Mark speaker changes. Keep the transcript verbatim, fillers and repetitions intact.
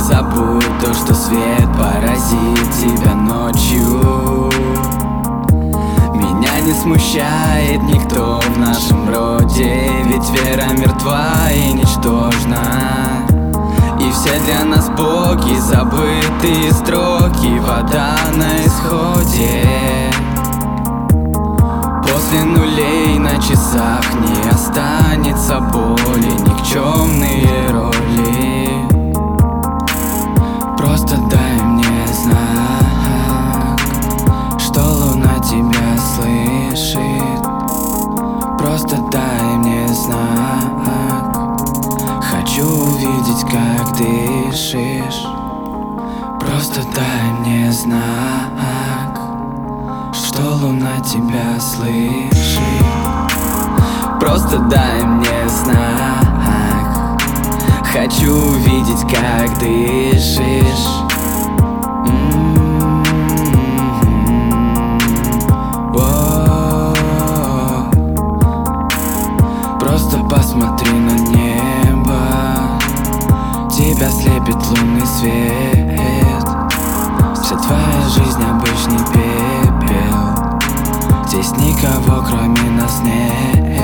Speaker 1: забудь то, что свет поразит тебя ночью. Меня не смущает никто в нашем роде, ведь вера мертва и ничтожна. И все для нас боги, забытые строки, вода на исходе. После нулей на часах не останется боли, никчемные роли. Просто дай мне знак, что луна тебя слышит. Просто дай мне знак, хочу увидеть, как дышишь. Просто дай мне знак, что луна тебя слышит. Просто дай мне знак, хочу увидеть, как дышишь. М-м-м. О-о-о. Просто посмотри на небо, тебя слепит лунный свет. Вся твоя жизнь обычный пепел, здесь никого кроме нас нет.